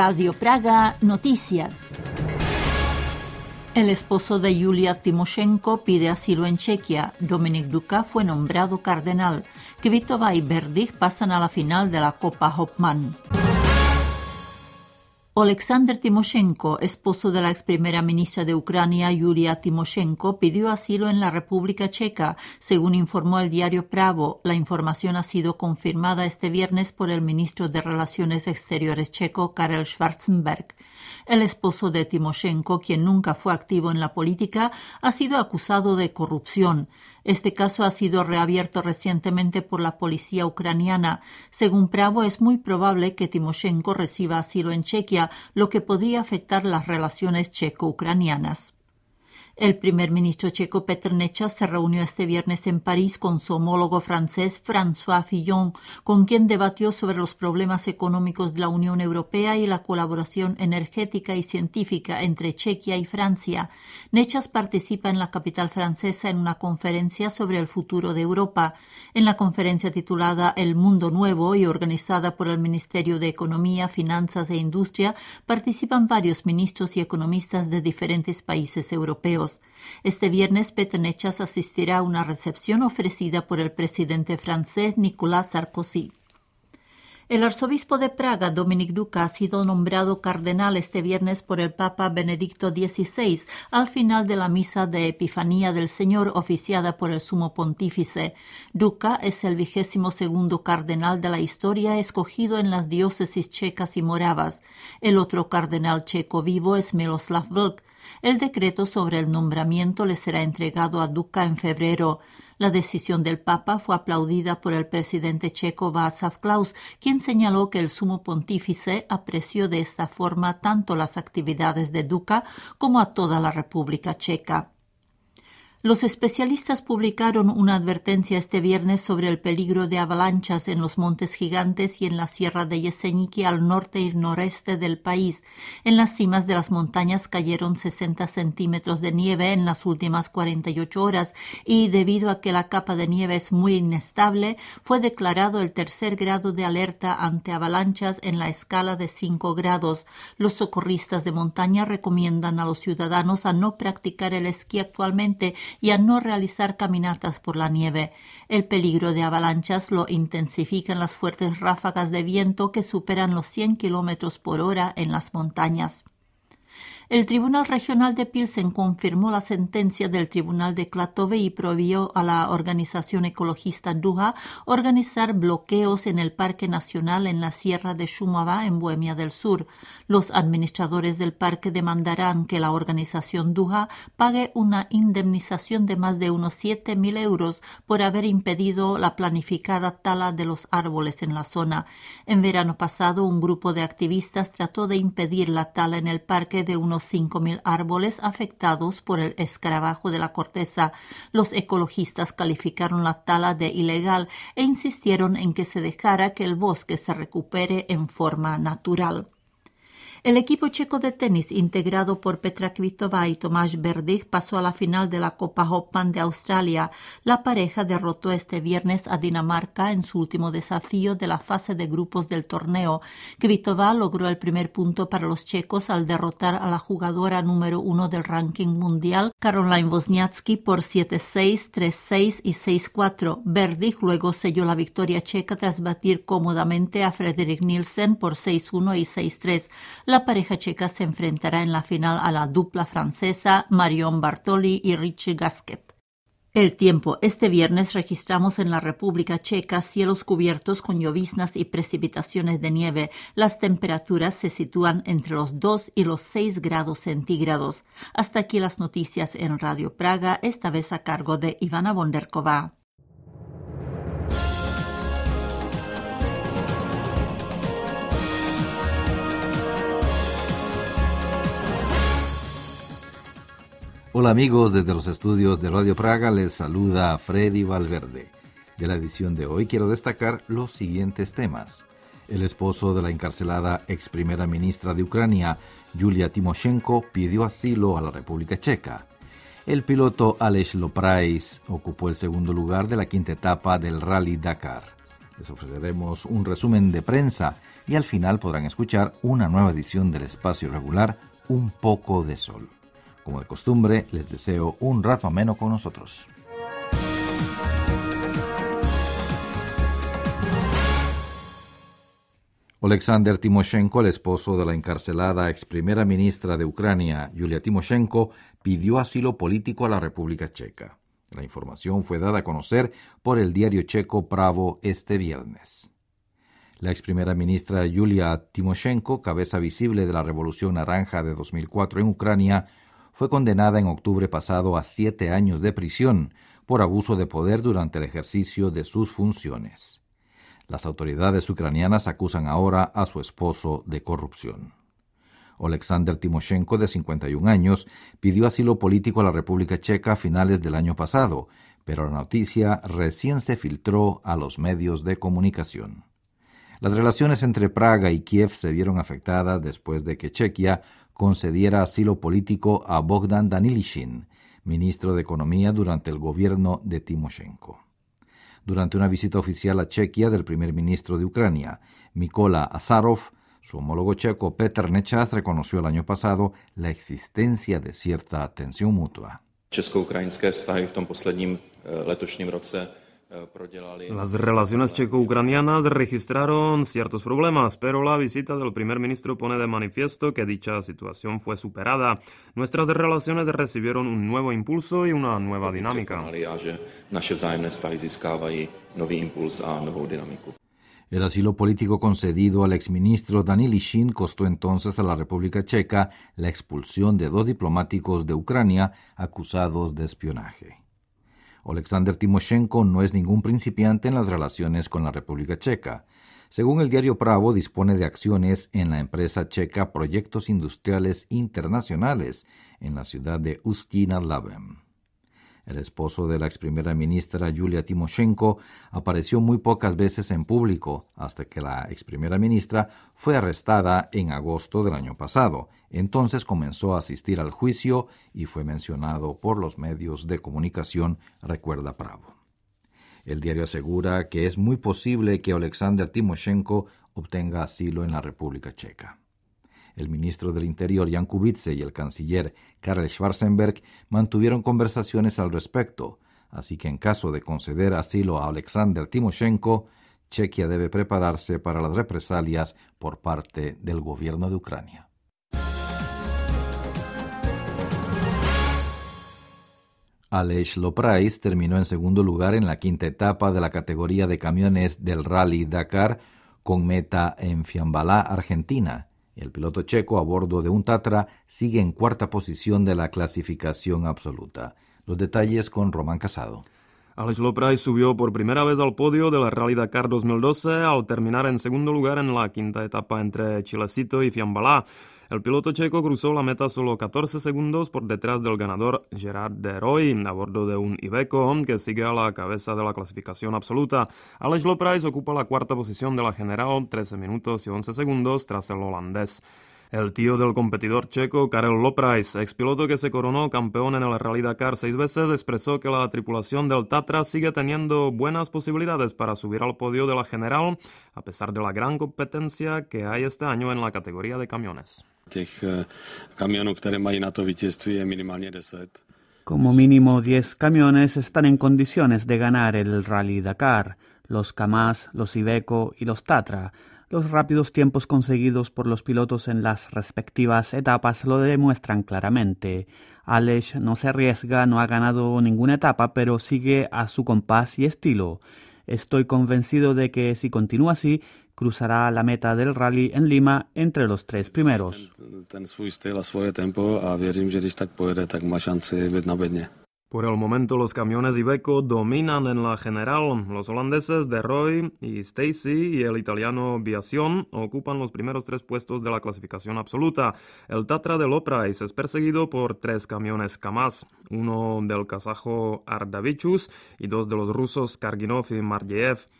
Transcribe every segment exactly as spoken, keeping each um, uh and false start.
Radio Praga Noticias. El esposo de Yulia Tymoshenko pide asilo en Chequia. Dominik Duka fue nombrado cardenal. Kvitova y Berdych pasan a la final de la Copa Hopman. Oleksandr Tymoshenko, esposo de la ex primera ministra de Ucrania, Yulia Tymoshenko, pidió asilo en la República Checa, según informó el diario Pravo. La información ha sido confirmada este viernes por el ministro de Relaciones Exteriores checo, Karel Schwarzenberg. El esposo de Tymoshenko, quien nunca fue activo en la política, ha sido acusado de corrupción. Este caso ha sido reabierto recientemente por la policía ucraniana. Según Pravo, es muy probable que Tymoshenko reciba asilo en Chequia, lo que podría afectar las relaciones checo-ucranianas. El primer ministro checo Petr Nečas se reunió este viernes en París con su homólogo francés François Fillon, con quien debatió sobre los problemas económicos de la Unión Europea y la colaboración energética y científica entre Chequia y Francia. Nečas participa en la capital francesa en una conferencia sobre el futuro de Europa. En la conferencia titulada El Mundo Nuevo y organizada por el Ministerio de Economía, Finanzas e Industria, participan varios ministros y economistas de diferentes países europeos. Este viernes, Petr Nečas asistirá a una recepción ofrecida por el presidente francés Nicolas Sarkozy. El arzobispo de Praga, Dominik Duka, ha sido nombrado cardenal este viernes por el Papa Benedicto dieciséis al final de la misa de Epifanía del Señor oficiada por el sumo pontífice. Duka es el vigésimo segundo cardenal de la historia escogido en las diócesis checas y moravas. El otro cardenal checo vivo es Miloslav Vlk. El decreto sobre el nombramiento le será entregado a Duka en febrero. La decisión del Papa fue aplaudida por el presidente checo Václav Klaus, quien señaló que el sumo pontífice apreció de esta forma tanto las actividades de Duka como a toda la República Checa. Los especialistas publicaron una advertencia este viernes sobre el peligro de avalanchas en los Montes Gigantes y en la Sierra de Yeseniki al norte y noreste del país. En las cimas de las montañas cayeron sesenta centímetros de nieve en las últimas cuarenta y ocho horas y, debido a que la capa de nieve es muy inestable, fue declarado el tercer grado de alerta ante avalanchas en la escala de cinco grados. Los socorristas de montaña recomiendan a los ciudadanos a no practicar el esquí actualmente y a no realizar caminatas por la nieve. El peligro de avalanchas lo intensifican las fuertes ráfagas de viento que superan los cien kilómetros por hora en las montañas. El Tribunal Regional de Pilsen confirmó la sentencia del Tribunal de Klatove y prohibió a la organización ecologista Duha organizar bloqueos en el Parque Nacional en la Sierra de Šumava en Bohemia del Sur. Los administradores del parque demandarán que la organización Duha pague una indemnización de más de unos siete mil euros por haber impedido la planificada tala de los árboles en la zona. En verano pasado, un grupo de activistas trató de impedir la tala en el parque de unos cinco mil árboles afectados por el escarabajo de la corteza. Los ecologistas calificaron la tala de ilegal e insistieron en que se dejara que el bosque se recupere en forma natural. El equipo checo de tenis, integrado por Petra Kvitova y Tomáš Berdych, pasó a la final de la Copa Hopman de Australia. La pareja derrotó este viernes a Dinamarca en su último desafío de la fase de grupos del torneo. Kvitova logró el primer punto para los checos al derrotar a la jugadora número uno del ranking mundial, Caroline Wozniacki, por siete seis, tres seis y seis cuatro. Berdych luego selló la victoria checa tras batir cómodamente a Frederik Nielsen por seis uno y seis tres. La pareja checa se enfrentará en la final a la dupla francesa Marion Bartoli y Richie Gasquet. El tiempo. Este viernes registramos en la República Checa cielos cubiertos con lloviznas y precipitaciones de nieve. Las temperaturas se sitúan entre los dos y los seis grados centígrados. Hasta aquí las noticias en Radio Praga, esta vez a cargo de Ivana Bonderková. Hola amigos, desde los estudios de Radio Praga les saluda Freddy Valverde. De la edición de hoy quiero destacar los siguientes temas. El esposo de la encarcelada ex primera ministra de Ucrania, Yulia Tymoshenko, pidió asilo a la República Checa. El piloto Aleš Loprais ocupó el segundo lugar de la quinta etapa del Rally Dakar. Les ofreceremos un resumen de prensa y al final podrán escuchar una nueva edición del espacio regular Un poco de sol. Como de costumbre, les deseo un rato ameno con nosotros. Oleksandr Timoshenko, el esposo de la encarcelada ex primera ministra de Ucrania, Yulia Timoshenko, pidió asilo político a la República Checa. La información fue dada a conocer por el diario checo Pravo este viernes. La ex primera ministra Yulia Timoshenko, cabeza visible de la Revolución Naranja de dos mil cuatro en Ucrania, fue condenada en octubre pasado a siete años de prisión por abuso de poder durante el ejercicio de sus funciones. Las autoridades ucranianas acusan ahora a su esposo de corrupción. Oleksandr Timoshenko, de cincuenta y un años, pidió asilo político a la República Checa a finales del año pasado, pero la noticia recién se filtró a los medios de comunicación. Las relaciones entre Praga y Kiev se vieron afectadas después de que Chequia concediera asilo político a Bogdan Danilishin, ministro de Economía durante el gobierno de Timoshenko. Durante una visita oficial a Chequia del primer ministro de Ucrania, Mykola Azarov, su homólogo checo Petr Nečas reconoció el año pasado la existencia de cierta tensión mutua. Česko-ukrajinské vztahy v tom posledním letošním roce prodělali. Las relaciones checo-ucranianas registraron ciertos problemas, pero la visita del primer ministro pone de manifiesto que dicha situación fue superada. Nuestras relaciones recibieron un nuevo impulso y una nueva dinámica. A že naše vzájemné vztahy získávají nový impuls a novou dynamiku. El asilo político concedido al exministro Danilishin costó entonces a la República Checa la expulsión de dos diplomáticos de Ucrania acusados de espionaje. Oleksandr Timoshenko no es ningún principiante en las relaciones con la República Checa. Según el diario Pravo, dispone de acciones en la empresa checa Proyectos Industriales Internacionales en la ciudad de Ústí nad Labem. El esposo de la ex primera ministra Yulia Timoshenko apareció muy pocas veces en público hasta que la ex primera ministra fue arrestada en agosto del año pasado. Entonces comenzó a asistir al juicio y fue mencionado por los medios de comunicación, recuerda Pravo. El diario asegura que es muy posible que Oleksandr Timoshenko obtenga asilo en la República Checa. El ministro del Interior, Jan Kubitze, y el canciller Karel Schwarzenberg mantuvieron conversaciones al respecto, así que en caso de conceder asilo a Oleksandr Timoshenko, Chequia debe prepararse para las represalias por parte del gobierno de Ucrania. Aleš Loprais terminó en segundo lugar en la quinta etapa de la categoría de camiones del Rally Dakar con meta en Fiambalá, Argentina. El piloto checo a bordo de un Tatra sigue en cuarta posición de la clasificación absoluta. Los detalles con Román Casado. Aleš Loprais subió por primera vez al podio de la Rally Dakar dos mil doce al terminar en segundo lugar en la quinta etapa entre Chilecito y Fiambalá. El piloto checo cruzó la meta solo catorce segundos por detrás del ganador Gerard de Rooij a bordo de un Iveco que sigue a la cabeza de la clasificación absoluta. Aleš Loprais ocupa la cuarta posición de la general, trece minutos y once segundos tras el holandés. El tío del competidor checo, Karel Loprais, expiloto que se coronó campeón en el Rally Dakar seis veces, expresó que la tripulación del Tatra sigue teniendo buenas posibilidades para subir al podio de la general, a pesar de la gran competencia que hay este año en la categoría de camiones. Těch kamionů, které mají na to vítězství, je minimálně deset. Como mínimo diez camiones están en condiciones de ganar el Rally Dakar, los Kamaz, los Iveco y los Tatra. Los rápidos tiempos conseguidos por los pilotos en las respectivas etapas lo demuestran claramente. Aleš no se arriesga, no ha ganado ninguna etapa, pero sigue a su compás y estilo. Estoy convencido de que si continúa así, cruzará la meta del rally en Lima entre los tres primeros. Ten, ten svůj styl a svoje tempo a věřím, že když tak pojede, tak má šanci být na bedně. Por el momento los camiones Iveco dominan en la general. Los holandeses de Rooij y Stacy y el italiano Biasion ocupan los primeros tres puestos de la clasificación absoluta. El Tatra de Loprais es perseguido por tres camiones Kamaz, uno del kazajo Ardavichus y dos de los rusos Karginov y Margeev.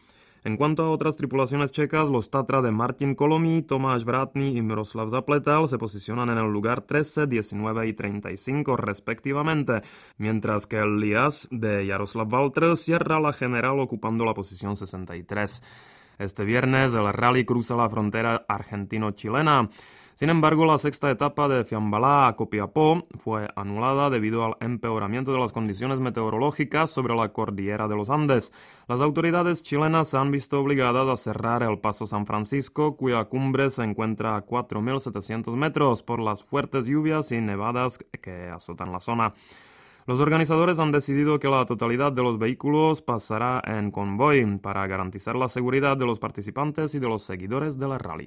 En cuanto a otras tripulaciones checas, los Tatra de Martin Kolomi, Tomáš Vrátný y Miroslav Zapletal se posicionan en el lugar trece, diecinueve y treinta y cinco respectivamente, mientras que el Lias de Jaroslav Walter cierra la general ocupando la posición sesenta y tres. Este viernes el rally cruza la frontera argentino-chilena. Sin embargo, la sexta etapa de Fiambalá a Copiapó fue anulada debido al empeoramiento de las condiciones meteorológicas sobre la cordillera de los Andes. Las autoridades chilenas se han visto obligadas a cerrar el Paso San Francisco, cuya cumbre se encuentra a cuatro mil setecientos metros, por las fuertes lluvias y nevadas que azotan la zona. Los organizadores han decidido que la totalidad de los vehículos pasará en convoy para garantizar la seguridad de los participantes y de los seguidores del rally.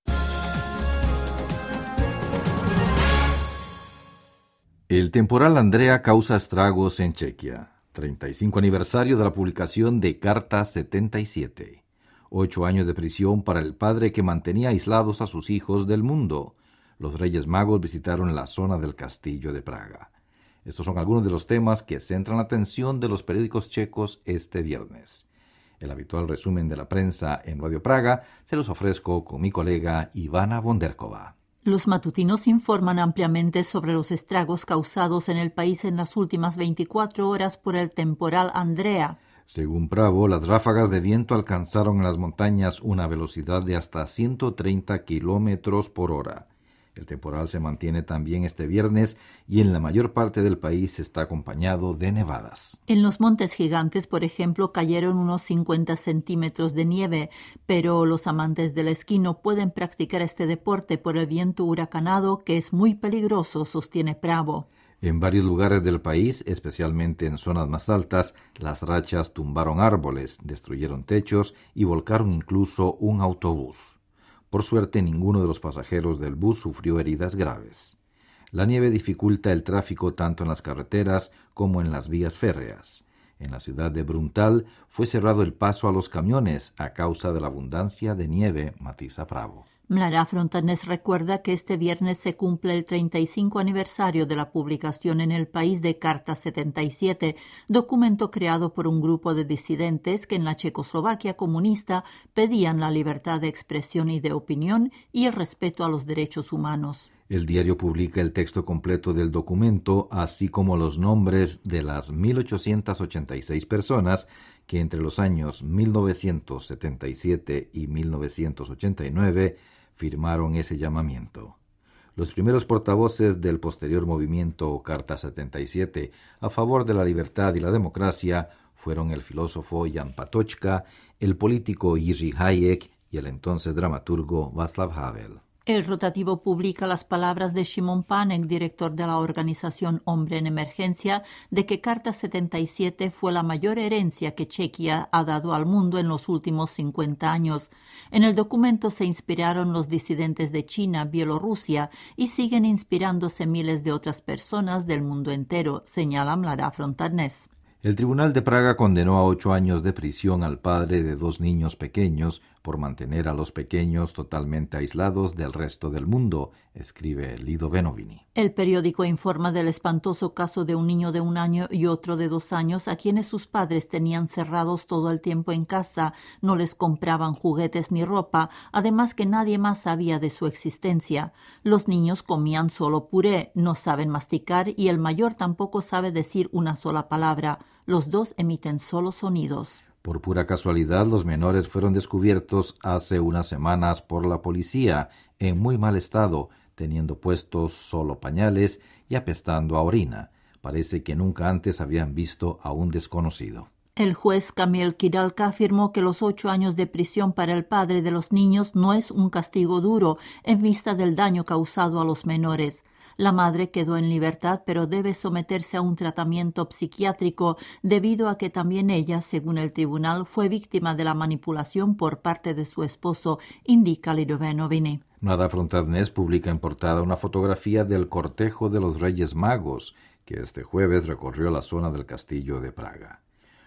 El temporal Andrea causa estragos en Chequia. treinta y cinco aniversario de la publicación de Carta setenta y siete. Ocho años de prisión para el padre que mantenía aislados a sus hijos del mundo. Los Reyes Magos visitaron la zona del Castillo de Praga. Estos son algunos de los temas que centran la atención de los periódicos checos este viernes. El habitual resumen de la prensa en Radio Praga se los ofrezco con mi colega Ivana Bonderkova. Los matutinos informan ampliamente sobre los estragos causados en el país en las últimas veinticuatro horas por el temporal Andrea. Según Pravo, las ráfagas de viento alcanzaron en las montañas una velocidad de hasta ciento treinta kilómetros por hora. El temporal se mantiene también este viernes y en la mayor parte del país está acompañado de nevadas. En los Montes Gigantes, por ejemplo, cayeron unos cincuenta centímetros de nieve, pero los amantes del esquí no pueden practicar este deporte por el viento huracanado, que es muy peligroso, sostiene Pravo. En varios lugares del país, especialmente en zonas más altas, las rachas tumbaron árboles, destruyeron techos y volcaron incluso un autobús. Por suerte, ninguno de los pasajeros del bus sufrió heridas graves. La nieve dificulta el tráfico tanto en las carreteras como en las vías férreas. En la ciudad de Bruntal fue cerrado el paso a los camiones a causa de la abundancia de nieve, matiza Pravo. Mlara Frontanes recuerda que este viernes se cumple el treinta y cinco aniversario de la publicación en el país de Carta setenta y siete, documento creado por un grupo de disidentes que en la Checoslovaquia comunista pedían la libertad de expresión y de opinión y el respeto a los derechos humanos. El diario publica el texto completo del documento, así como los nombres de las mil ochocientas ochenta y seis personas que entre los años mil novecientos setenta y siete y mil novecientos ochenta y nueve firmaron ese llamamiento. Los primeros portavoces del posterior movimiento Carta setenta y siete a favor de la libertad y la democracia fueron el filósofo Jan Patočka, el político Jiří Hayek y el entonces dramaturgo Václav Havel. El rotativo publica las palabras de Šimon Pánek, director de la organización Hombre en Emergencia, de que Carta setenta y siete fue la mayor herencia que Chequia ha dado al mundo en los últimos cincuenta años. En el documento se inspiraron los disidentes de China, Bielorrusia y siguen inspirándose miles de otras personas del mundo entero, señala Mlara Frontanes. El Tribunal de Praga condenó a ocho años de prisión al padre de dos niños pequeños por mantener a los pequeños totalmente aislados del resto del mundo, escribe Lido Benovini. El periódico informa del espantoso caso de un niño de un año y otro de dos años a quienes sus padres tenían cerrados todo el tiempo en casa, no les compraban juguetes ni ropa, además que nadie más sabía de su existencia. Los niños comían solo puré, no saben masticar y el mayor tampoco sabe decir una sola palabra. Los dos emiten solo sonidos. Por pura casualidad, los menores fueron descubiertos hace unas semanas por la policía, en muy mal estado, teniendo puestos solo pañales y apestando a orina. Parece que nunca antes habían visto a un desconocido. El juez Kamil Kidalka afirmó que los ocho años de prisión para el padre de los niños no es un castigo duro en vista del daño causado a los menores. La madre quedó en libertad, pero debe someterse a un tratamiento psiquiátrico debido a que también ella, según el tribunal, fue víctima de la manipulación por parte de su esposo, indica Lido Benovini. Mlara Frontanes publica en portada una fotografía del cortejo de los Reyes Magos, que este jueves recorrió la zona del Castillo de Praga.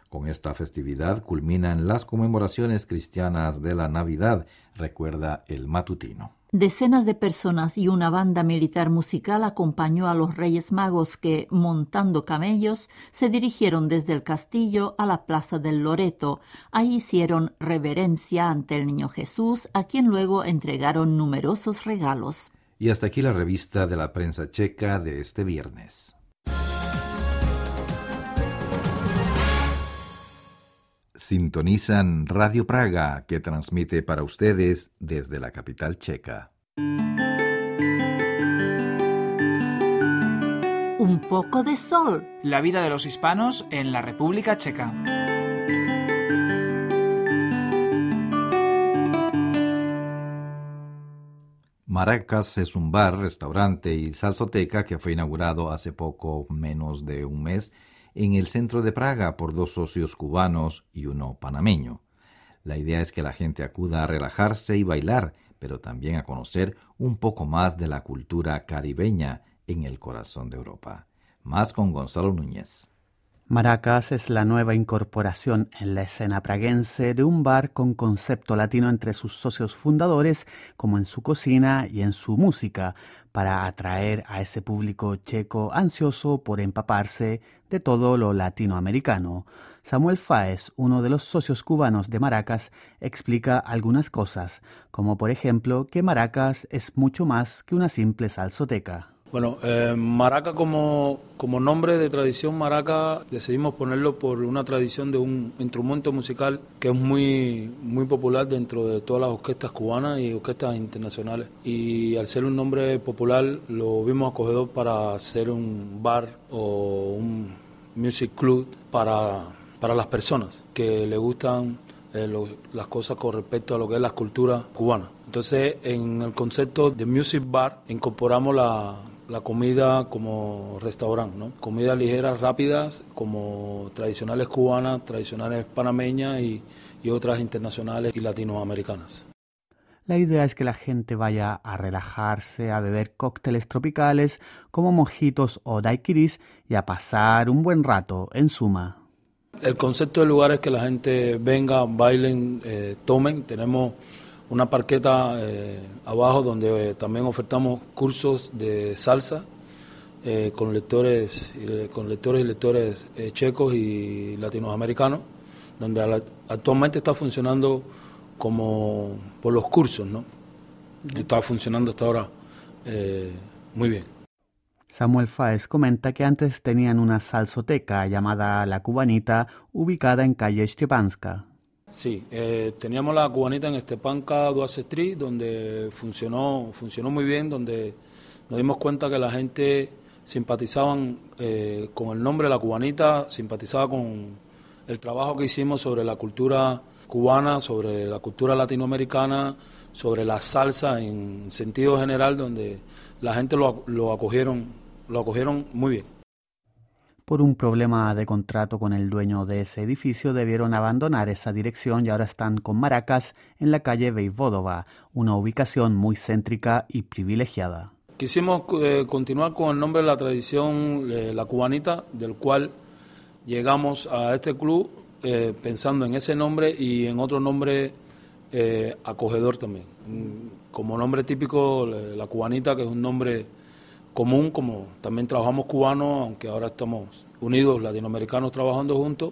Con esta festividad culminan las conmemoraciones cristianas de la Navidad, recuerda el matutino. Decenas de personas y una banda militar musical acompañó a los Reyes Magos que, montando camellos, se dirigieron desde el castillo a la Plaza del Loreto. Ahí hicieron reverencia ante el Niño Jesús, a quien luego entregaron numerosos regalos. Y hasta aquí la revista de la prensa checa de este viernes. Sintonizan Radio Praga, que transmite para ustedes desde la capital checa. Un poco de sol. La vida de los hispanos en la República Checa. Maracas es un bar, restaurante y salsoteca que fue inaugurado hace poco menos de un mes en el centro de Praga por dos socios cubanos y uno panameño. La idea es que la gente acuda a relajarse y bailar, pero también a conocer un poco más de la cultura caribeña en el corazón de Europa. Más con Gonzalo Núñez. Maracas es la nueva incorporación en la escena praguense de un bar con concepto latino entre sus socios fundadores, como en su cocina y en su música, para atraer a ese público checo ansioso por empaparse de todo lo latinoamericano. Samuel Fáez, uno de los socios cubanos de Maracas, explica algunas cosas, como por ejemplo que Maracas es mucho más que una simple salsoteca. Bueno, eh, Maraca como, como nombre de tradición Maraca decidimos ponerlo por una tradición de un instrumento musical que es muy, muy popular dentro de todas las orquestas cubanas y orquestas internacionales. Y al ser un nombre popular lo vimos acogedor para hacer un bar o un music club para, para las personas que le gustan eh, lo, las cosas con respecto a lo que es la cultura cubana. Entonces, en el concepto de music bar incorporamos la la comida como restaurante, ¿no? Comidas ligeras, rápidas, como tradicionales cubanas, tradicionales panameñas y, y otras internacionales y latinoamericanas. La idea es que la gente vaya a relajarse, a beber cócteles tropicales como mojitos o daiquiris y a pasar un buen rato, en suma. El concepto del lugar es que la gente venga, bailen, eh, tomen. Tenemos una parqueta eh, abajo donde eh, también ofertamos cursos de salsa eh, con lectores eh, con lectores y lectores eh, checos y latinoamericanos, donde la, actualmente está funcionando como por los cursos, ¿no? Está funcionando hasta ahora eh, muy bien. Samuel Fáez comenta que antes tenían una salsoteca llamada La Cubanita, ubicada en calle Stepanska. Sí, eh, teníamos la Cubanita en Stepanka Duace Street, donde funcionó funcionó muy bien, donde nos dimos cuenta que la gente simpatizaban eh, con el nombre de la Cubanita, simpatizaba con el trabajo que hicimos sobre la cultura cubana, sobre la cultura latinoamericana, sobre la salsa en sentido general, donde la gente lo, lo acogieron, lo acogieron muy bien. Por un problema de contrato con el dueño de ese edificio, debieron abandonar esa dirección y ahora están con Maracas en la calle Vejvodova, una ubicación muy céntrica y privilegiada. Quisimos eh, continuar con el nombre de la tradición eh, La Cubanita, del cual llegamos a este club eh, pensando en ese nombre y en otro nombre eh, acogedor también. Como nombre típico, La Cubanita, que es un nombre común, como también trabajamos cubanos, aunque ahora estamos unidos latinoamericanos trabajando juntos,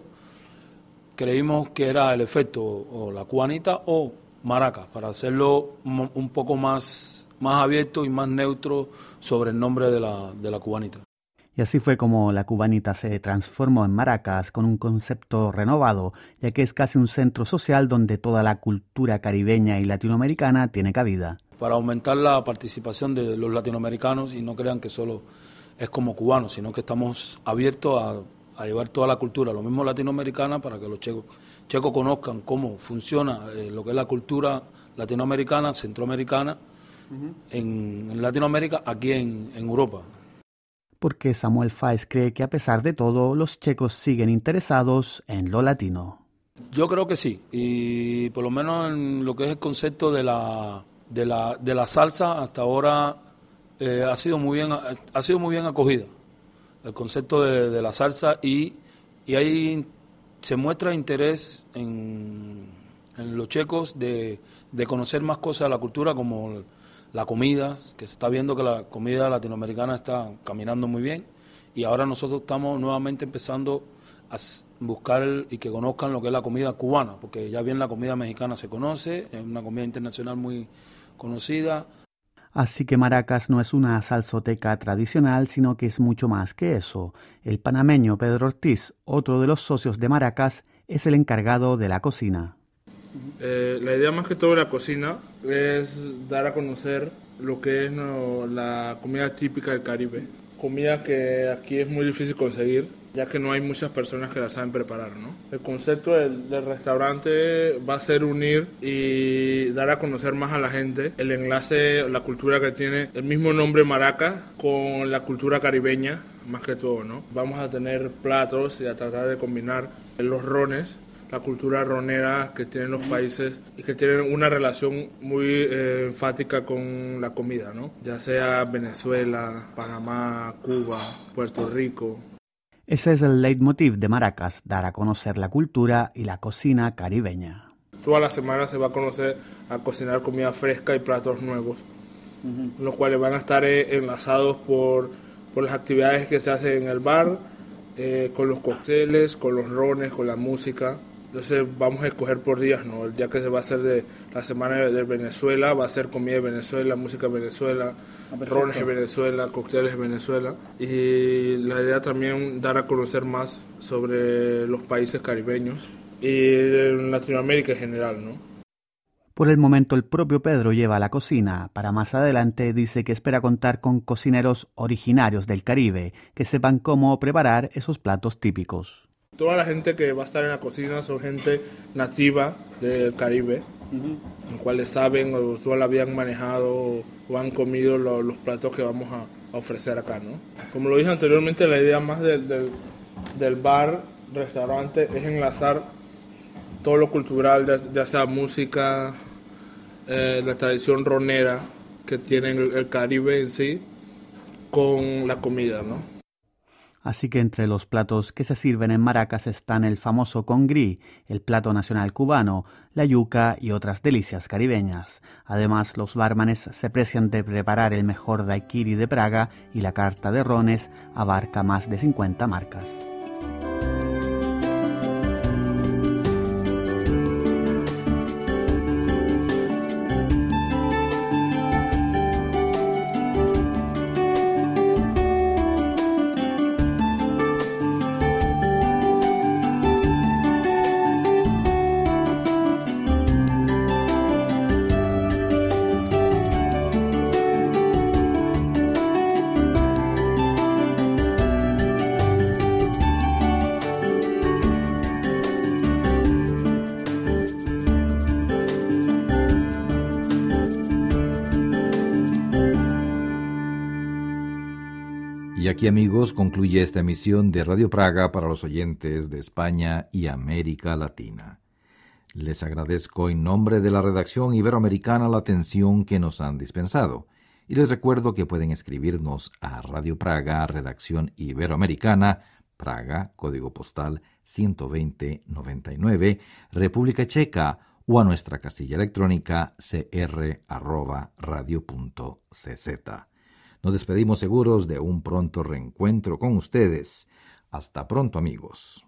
creímos que era el efecto o La Cubanita o Maracas, para hacerlo un poco más, más abierto y más neutro sobre el nombre de la, de la Cubanita. Y así fue como La Cubanita se transformó en Maracas con un concepto renovado, ya que es casi un centro social donde toda la cultura caribeña y latinoamericana tiene cabida. Para aumentar la participación de los latinoamericanos y no crean que solo es como cubanos, sino que estamos abiertos a, a llevar toda la cultura, lo mismo latinoamericana, para que los checos, checos conozcan cómo funciona eh, lo que es la cultura latinoamericana, centroamericana, uh-huh. en, en Latinoamérica, aquí en, en Europa. Porque Samuel Fáez cree que a pesar de todo, los checos siguen interesados en lo latino. Yo creo que sí, y por lo menos en lo que es el concepto de la de la de la salsa hasta ahora eh, ha sido muy bien ha sido muy bien acogida el concepto de, de la salsa y y hay se muestra interés en, en los checos de, de conocer más cosas de la cultura, como la comida, que se está viendo que la comida latinoamericana está caminando muy bien, y ahora nosotros estamos nuevamente empezando a buscar y que conozcan lo que es la comida cubana, porque ya bien la comida mexicana se conoce, es una comida internacional muy conocida. Así que Maracas no es una salsoteca tradicional, sino que es mucho más que eso. El panameño Pedro Ortiz, otro de los socios de Maracas, es el encargado de la cocina. Eh, la idea más que todo de la cocina es dar a conocer lo que es no, la comida típica del Caribe. Comida que aquí es muy difícil conseguir, ya que no hay muchas personas que la saben preparar, ¿no? El concepto del, del restaurante va a ser unir y dar a conocer más a la gente el enlace, la cultura que tiene el mismo nombre Maracas con la cultura caribeña, más que todo, ¿no? Vamos a tener platos y a tratar de combinar los rones, la cultura ronera que tienen los países y que tienen una relación muy eh, enfática con la comida, ¿no? Ya sea Venezuela, Panamá, Cuba, Puerto Rico. Ese es el leitmotiv de Maracas, dar a conocer la cultura y la cocina caribeña. Toda la semana se va a conocer a cocinar comida fresca y platos nuevos, uh-huh. los cuales van a estar eh, enlazados por, por las actividades que se hacen en el bar, eh, con los cócteles, con los rones, con la música. Entonces vamos a escoger por días, ¿no? El día que se va a hacer de la semana de Venezuela va a ser comida de Venezuela, música de Venezuela, ah, rones de Venezuela, cócteles de Venezuela. Y la idea también dar a conocer más sobre los países caribeños y en Latinoamérica en general, ¿no? Por el momento el propio Pedro lleva la cocina. Para más adelante dice que espera contar con cocineros originarios del Caribe que sepan cómo preparar esos platos típicos. Toda la gente que va a estar en la cocina son gente nativa del Caribe, uh-huh. los cuales saben o toda la vida han manejado o, o han comido lo, los platos que vamos a, a ofrecer acá, ¿no? Como lo dije anteriormente, la idea más del, del, del bar, restaurante, es enlazar todo lo cultural, ya, ya sea música, eh, la tradición ronera que tiene el, el Caribe en sí, con la comida, ¿no? Así que entre los platos que se sirven en Maracas están el famoso congrí, el plato nacional cubano, la yuca y otras delicias caribeñas. Además, los bármanes se precian de preparar el mejor daiquiri de Praga y la carta de rones abarca más de cincuenta marcas. Y aquí, amigos, concluye esta emisión de Radio Praga para los oyentes de España y América Latina. Les agradezco en nombre de la redacción iberoamericana la atención que nos han dispensado. Y les recuerdo que pueden escribirnos a Radio Praga, redacción iberoamericana, Praga, código postal ciento veinte noventa y nueve, República Checa, o a nuestra casilla electrónica c r arroba radio punto c z. Nos despedimos seguros de un pronto reencuentro con ustedes. Hasta pronto, amigos.